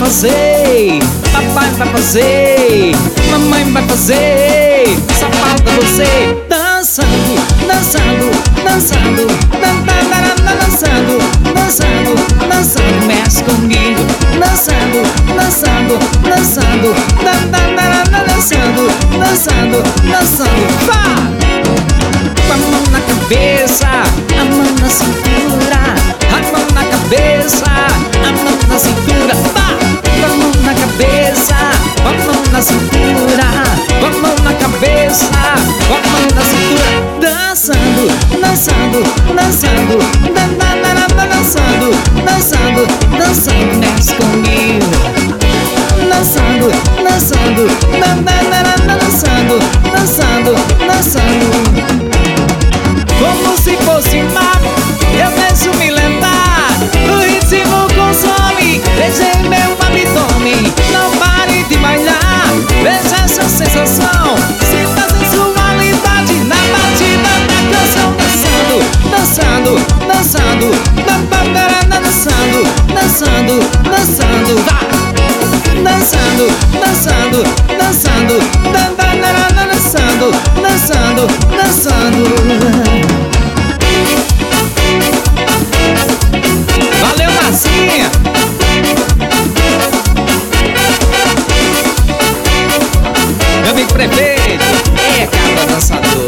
fazer, papai vai fazer, mamãe vai fazer, só falta você. Dançando, dançando, dançando, dançando, dançando, dançando, mexe comigo. Dançando, dançando, dançando, dançando, dançando, dançando, vá! Com a mão na cabeça, a mão na cintura, a mão na cabeça, a mão na cintura, vá! Com a mão na cabeça, com a mão na cintura, com a mão na cabeça, com a mão na cintura. Dançando, dançando, dançando, dançando, dançando, dançando, mexe comigo. Dançando, dançando, dançando, dançando, dançando. Como se fosse mar, eu deixo me levar. O ritmo consome, beijei meu abdômen. Não pare de bailar, veja essa sensação. Sinta a sensualidade na batida da canção. Dançando, dançando, dançando, dançando, dançando, dançando, vá! Dançando, dançando, dançando, dançando, dançando, dançando. Valeu, Marcinha! Meu amigo prefeito, é cada dançador.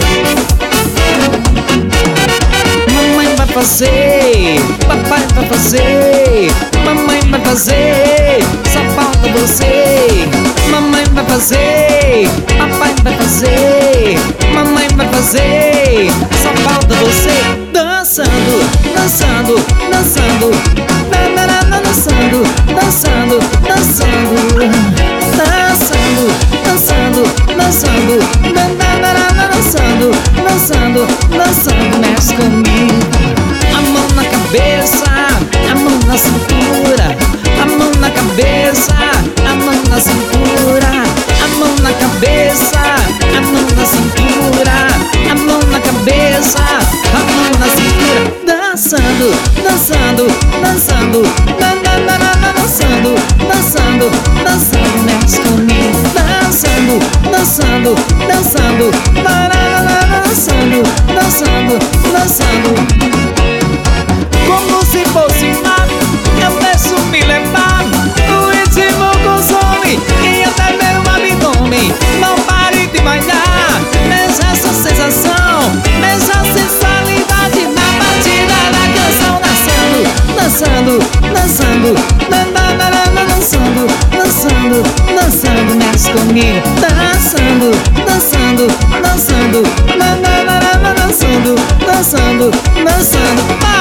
Mamãe vai fazer, papai vai fazer, mamãe vai fazer, só falta você. Mamãe vai fazer, papai vai fazer, mamãe vai fazer, só falta você. Dançando, dançando, dançando, dançando, dançando, dançando, dançando, dançando, dançando, dançando, dançando, dançando, mexe comigo. A mão na cabeça, a mão na cintura, a mão na cabeça, a mão na cintura, a mão na cabeça, a mão na cintura, a mão na cabeça, a mão na cintura. Dançando, dançando, dançando, dançando, dançando, dançando, mexe comigo. Dançando, dançando, dançando, dançando, dançando, dançando. Como se fosse mar, eu deixo me levar. O ritmo consome e até meu abdômen. Não pare de bailar, veja essa sensação, veja a sensualidade na batida da canção. Dançando, dançando, dançando, dançando, dançando, mexe comigo. Dançando, dançando, dançando, dançando, dançando, dançando.